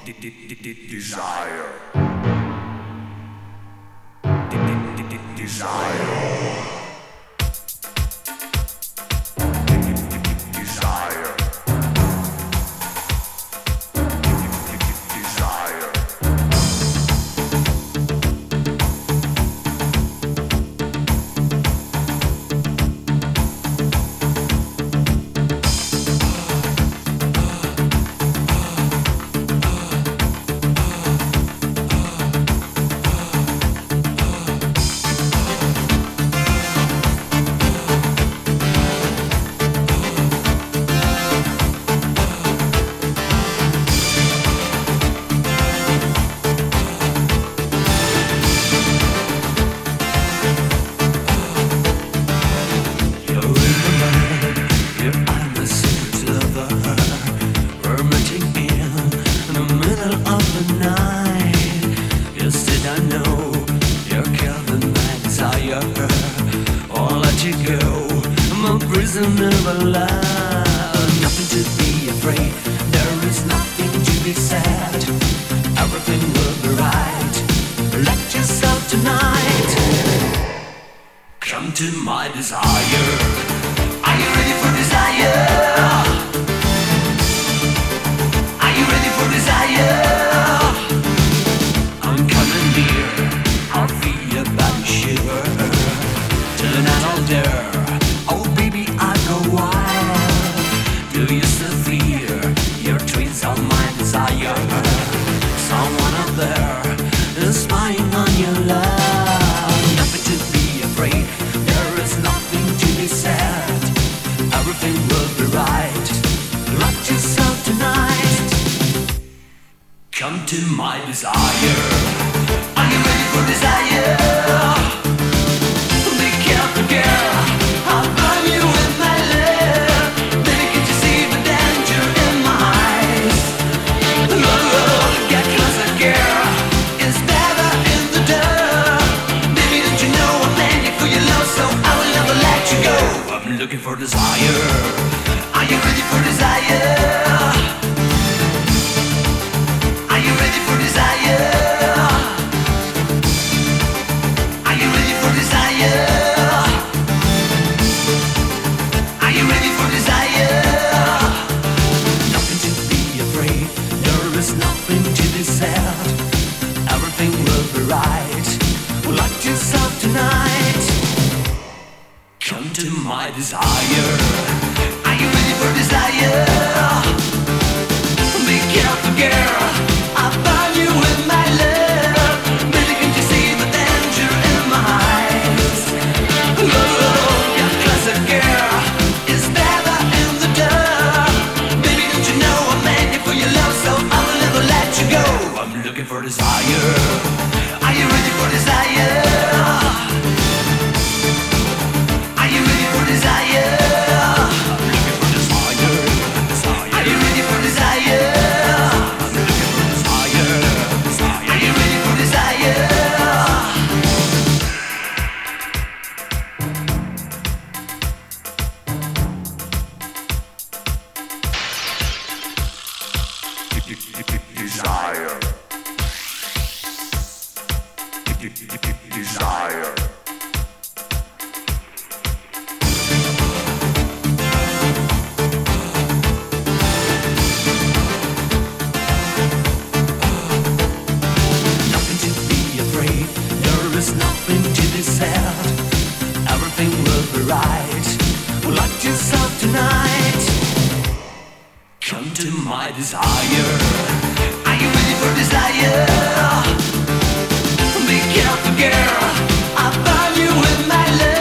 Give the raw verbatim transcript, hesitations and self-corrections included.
Desire. Desire. Prisoner of love, nothing to be afraid. There is nothing to be sad. Everything will be right. Let yourself tonight. Come to my desire. Are you ready for desire? Are you ready for desire? I'm coming near. I'll feel your body shiver. Tonight I'll dare. Do you still fear your dreams are my desire? Someone out there is spying on your love. Nothing to be afraid, there is nothing to be sad. Everything will be right. Lock yourself tonight. Come to my desire. Are you ready for desire? Be careful, girl. I'll burn you with my love. Baby, can't you see the danger in my eyes? Oh, get closer, girl. It's better in the dark. Baby, don't you know I'm made for your love, so I will never let you go. I'm looking for desire. Are you ready for desire? Are you ready for desire? Are you ready for desire? Are you ready for desire? Nothing to be afraid, there is nothing to be sad. Everything will be right. Lock yourself tonight. Come to my desire. Are you ready for desire? Be careful, girl. I'll burn you with my love. Baby, can't you see the danger in my eyes? Oh, get closer, girl. It's better in the dark. Baby, don't you know I'm made for your love, so I will never let you go. I'm looking for desire. Are you ready for desire? Are you ready for desire? I'm looking for desire. Desire. Are you ready for desire? I'm looking for desire. Desire. Are you ready for desire? Desire. Desire. Nothing to be afraid, there is nothing to be sad. Everything will be right. Lock yourself tonight. Come to my desire. Are you ready for desire? Be careful, girl. I'll burn you with my love.